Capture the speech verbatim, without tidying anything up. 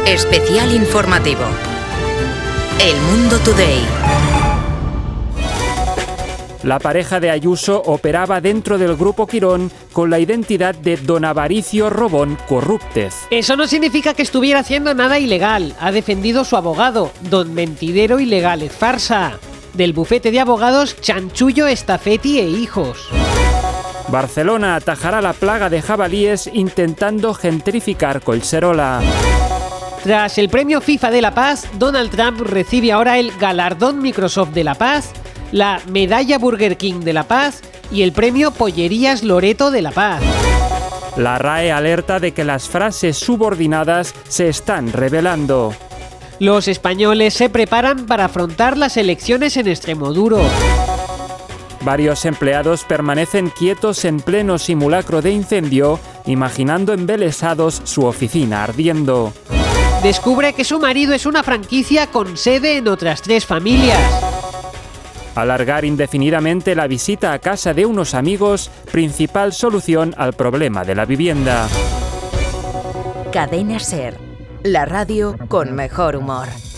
Especial informativo. El Mundo Today. La pareja de Ayuso operaba dentro del Grupo Quirón con la identidad de Don Avaricio Robón Corrúptez. Eso no significa que estuviera haciendo nada ilegal, ha defendido su abogado, Don Mentidero Ilegal es Farsa, del bufete de abogados Chanchullo Estafetti e Hijos. Barcelona atajará la plaga de jabalíes intentando gentrificar Collserola. Tras el premio FIFA de la Paz, Donald Trump recibe ahora el galardón Microsoft de la Paz, la medalla Burger King de la Paz y el premio Pollerías Loreto de la Paz. La R A E alerta de que las frases subordinadas se están revelando. Los españoles se preparan para afrontar las elecciones en Extremoduro. Varios empleados permanecen quietos en pleno simulacro de incendio, imaginando embelesados su oficina ardiendo. Descubre que su marido es una franquicia con sede en otras tres familias. Alargar indefinidamente la visita a casa de unos amigos, principal solución al problema de la vivienda. Cadena SER, la radio con mejor humor.